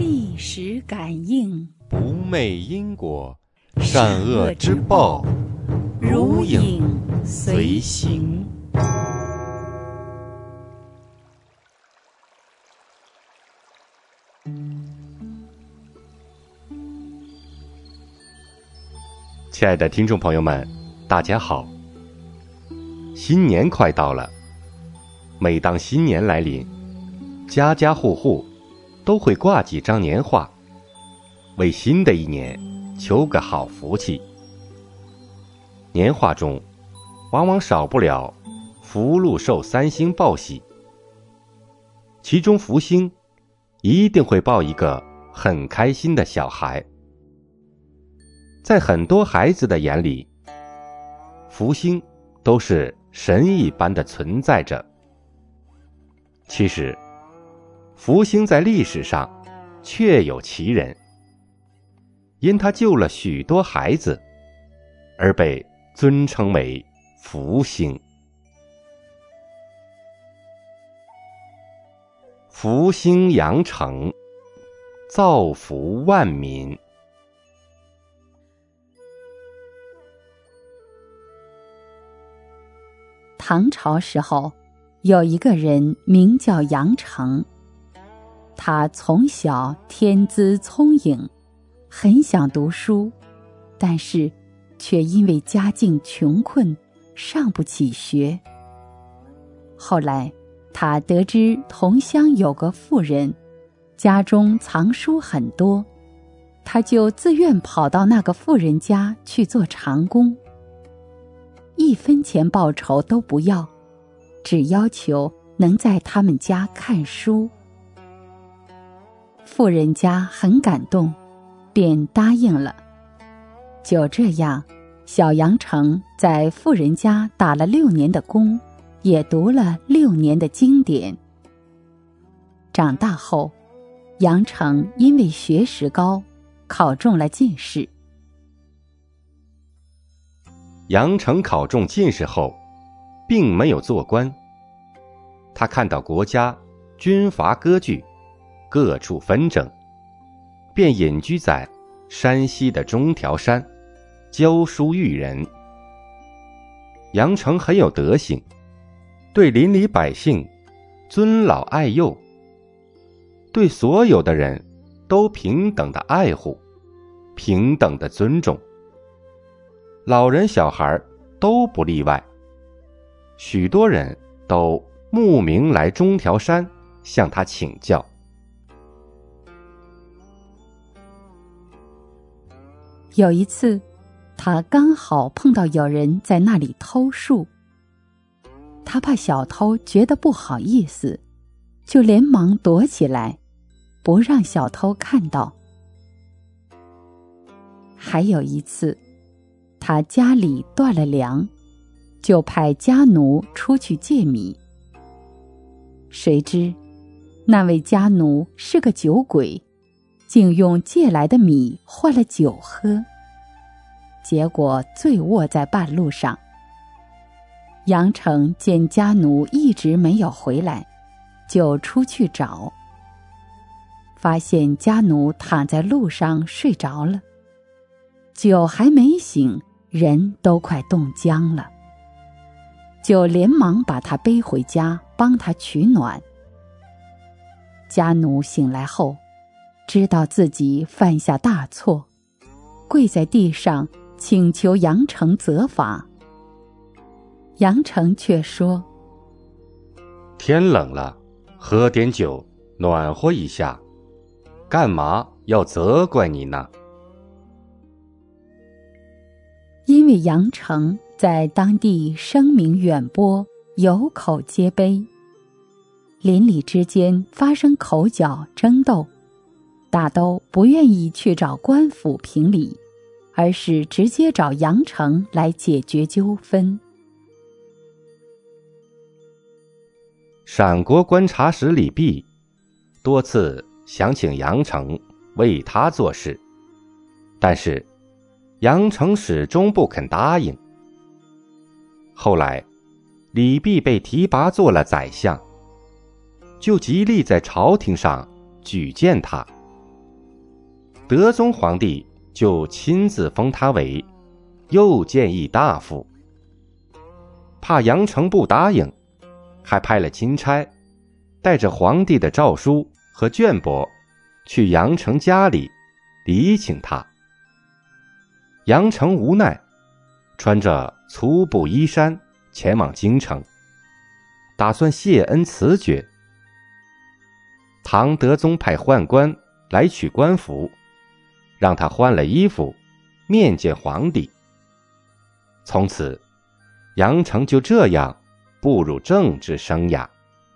历史感应， 不昧因果，善恶之报如影随形。亲爱的听众朋友们，大家好。新年快到了，每当新年来临，家家户户都会挂几张年画，为新的一年求个好福气。年画中往往少不了福禄寿三星报喜，其中福星一定会报一个很开心的小孩。在很多孩子的眼里，福星都是神一般的存在着。其实福星在历史上确有其人，因他救了许多孩子，而被尊称为福星。福星扬城，造福万民。 唐朝时候，有一个人名叫杨成，他从小天资聪颖，很想读书，但是却因为家境穷困，上不起学。后来他得知同乡有个妇人，家中藏书很多，他就自愿跑到那个妇人家去做长工，1分钱报酬都不要，只要求能在他们家看书。妇人家很感动，便答应了。就这样，小杨成在妇人家打了6年的工，也读了6年的经典。长大后，杨成因为学识高，考中了进士。 杨成考中进士后，并没有做官。他看到国家军阀割据，各处纷争，便隐居在山西的中条山，教书育人。杨成很有德行，对邻里百姓尊老爱幼，对所有的人都平等的爱护，平等的尊重，老人小孩都不例外。许多人都慕名来中条山向他请教。 有一次，他刚好碰到有人在那里偷树，他怕小偷觉得不好意思，就连忙躲起来，不让小偷看到。还有一次，他家里断了粮，就派家奴出去借米。谁知那位家奴是个酒鬼，竟用借来的米换了酒喝，结果醉卧在半路上。杨成见家奴一直没有回来，就出去找，发现家奴躺在路上睡着了，酒还没醒，人都快冻僵了，就连忙把他背回家，帮他取暖。家奴醒来后，知道自己犯下大错，跪在地上请求杨成责罚。杨成却说： 天冷了，喝点酒暖和一下，干嘛要责怪你呢？ 因为杨成在当地声名远播，有口皆碑，邻里之间发生口角争斗，大都不愿意去找官府评理，而是直接找杨成来解决纠纷。 陕国观察使李泌多次想请杨成为他做事，但是杨成始终不肯答应。后来李泌被提拔做了宰相，就极力在朝廷上举荐他， 德宗皇帝就亲自封他为右谏议大夫。怕杨成不答应，还派了钦差带着皇帝的诏书和绢帛去杨成家里礼请他。杨成无奈，穿着粗布衣衫前往京城，打算谢恩辞爵。唐德宗派宦官来取官服，让他换了衣服面见皇帝。从此杨成就这样步入政治生涯。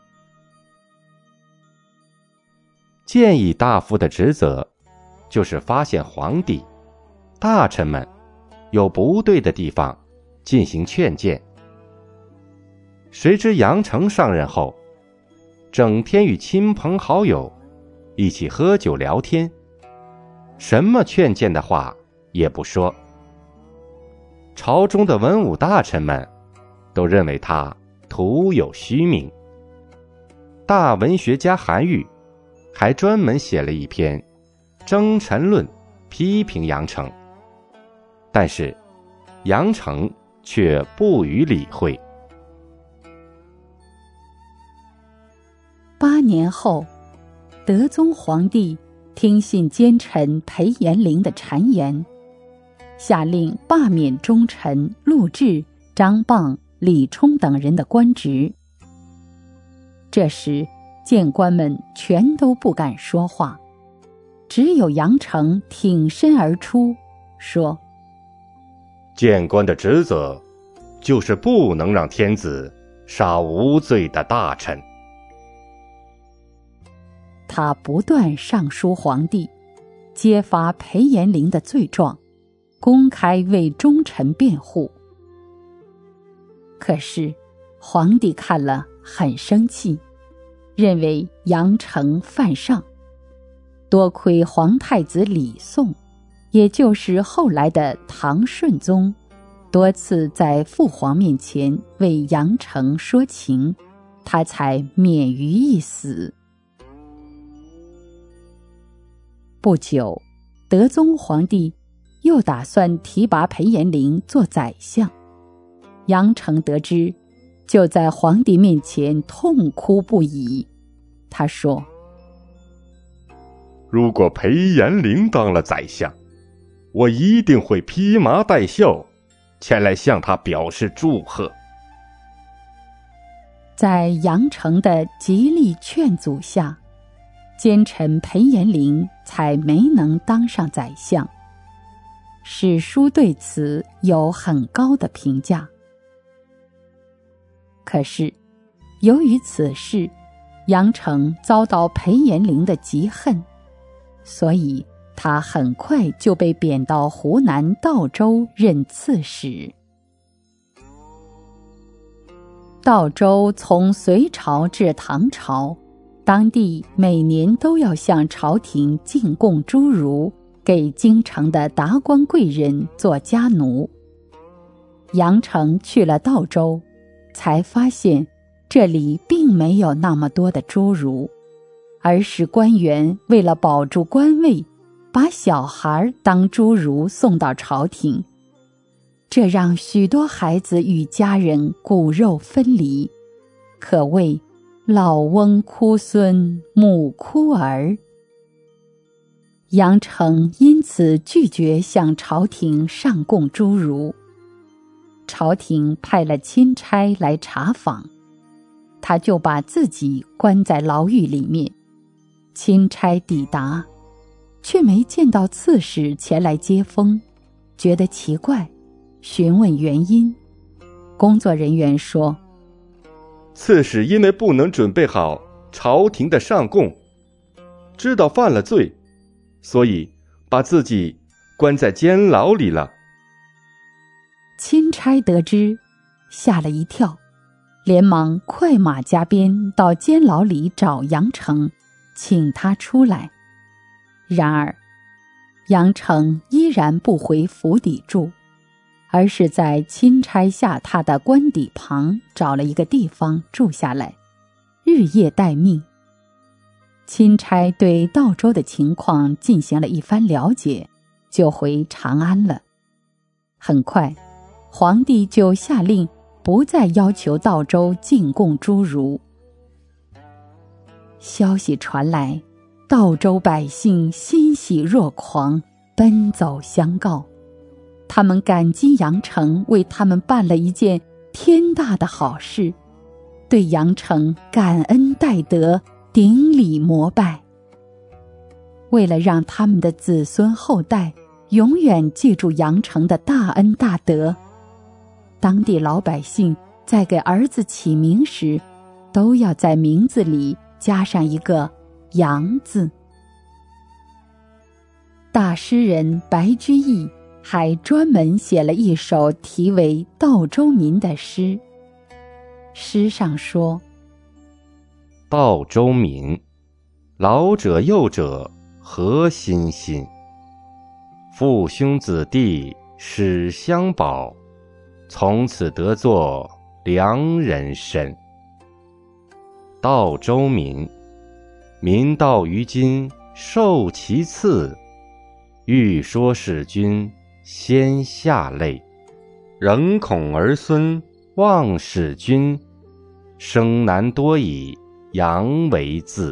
谏议大夫的职责就是发现皇帝、大臣们有不对的地方进行劝谏。谁知杨成上任后，整天与亲朋好友一起喝酒聊天，什么劝谏的话也不说。朝中的文武大臣们都认为他徒有虚名。大文学家韩愈还专门写了一篇《征臣论》批评杨成，但是杨成却不予理会。 8年后，德宗皇帝听信奸臣裴延龄的谗言，下令罢免忠臣陆贽、张蚌、李冲等人的官职。这时谏官们全都不敢说话，只有杨成挺身而出，说： 谏官的职责就是不能让天子杀无罪的大臣。 他不断上书皇帝，揭发裴延龄的罪状，公开为忠臣辩护。可是皇帝看了很生气，认为杨成犯上。多亏皇太子李诵，也就是后来的唐顺宗，多次在父皇面前为杨成说情，他才免于一死。不久，德宗皇帝又打算提拔裴延龄做宰相。杨成得知，就在皇帝面前痛哭不已。他说： 如果裴延龄当了宰相，我一定会披麻戴孝前来向他表示祝贺。 在杨成的极力劝阻下，奸臣裴延龄才没能当上宰相。史书对此有很高的评价。可是由于此事，杨成遭到裴延龄的嫉恨，所以他很快就被贬到湖南道州任刺史。道州从隋朝至唐朝，当地每年都要向朝廷进贡诸儒，给京城的达官贵人做家奴。杨成去了道州，才发现这里并没有那么多的侏儒，而是官员为了保住官位，把小孩当侏儒送到朝廷，这让许多孩子与家人骨肉分离，可谓老翁哭孙，母哭儿。杨成因此拒绝向朝廷上贡诸儒。朝廷派了钦差来查访，他就把自己关在牢狱里面。钦差抵达，却没见到刺史前来接风，觉得奇怪，询问原因。工作人员说， 刺史因为不能准备好朝廷的上贡，知道犯了罪，所以把自己关在监牢里了。 钦差得知，吓了一跳，连忙快马加鞭到监牢里找杨成，请他出来。然而杨成依然不回府邸住，而是在钦差下榻的官邸旁找了一个地方住下来，日夜待命。 钦差对道州的情况进行了一番了解，就回长安了。很快，皇帝就下令不再要求道州进贡诸儒。消息传来，道州百姓欣喜若狂，奔走相告。他们感激杨成为他们办了一件天大的好事，对杨成感恩戴德，顶礼膜拜。为了让他们的子孙后代永远记住杨成的大恩大德，当地老百姓在给儿子起名时，都要在名字里加上一个杨字。大诗人白居易还专门写了一首题为《道州民》的诗。诗上说： 道州民，老者幼者何心心？父兄子弟始相保，从此得作良人身。道州民，民道于今受其赐，欲说使君先下泪，仍恐儿孙忘使君，生男多以杨为字。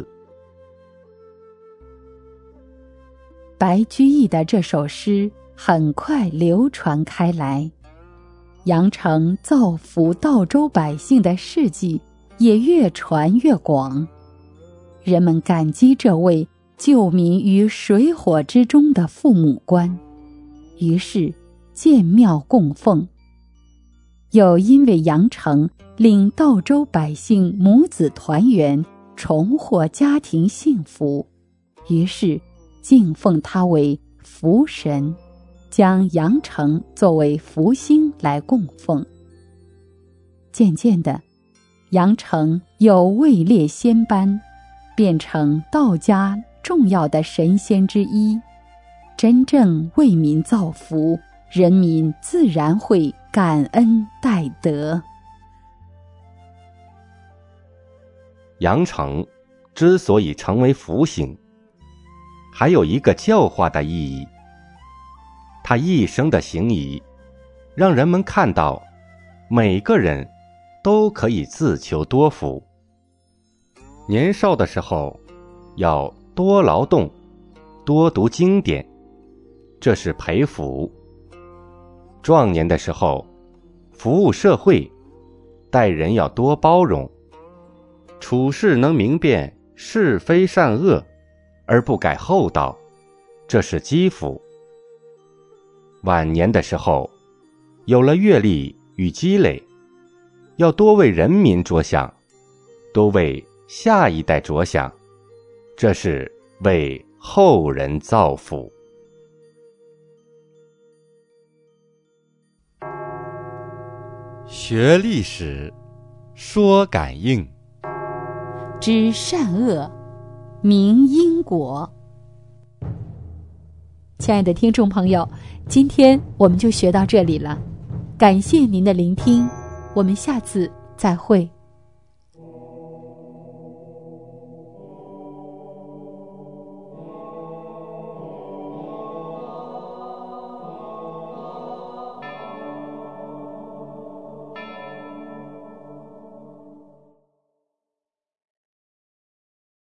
白居易的这首诗很快流传开来，杨成造福道州百姓的事迹也越传越广。人们感激这位救民于水火之中的父母官，于是建庙供奉。又因为杨成令道州百姓母子团圆，重获家庭幸福，于是敬奉他为福神，将杨成作为福星来供奉。渐渐的，杨成又位列仙班，变成道家重要的神仙之一，真正为民造福，人民自然会感恩戴德。 杨成之所以成为福星，还有一个教化的意义。他一生的行仪，让人们看到每个人都可以自求多福。年少的时候要多劳动，多读经典，这是培福；壮年的时候服务社会，待人要多包容，处事能明辨是非善恶，而不改厚道，这是积福。晚年的时候有了阅历与积累，要多为人民着想，多为下一代着想，这是为后人造福。学历史，说感应， 知善恶，明因果。亲爱的听众朋友，今天我们就学到这里了，感谢您的聆听，我们下次再会。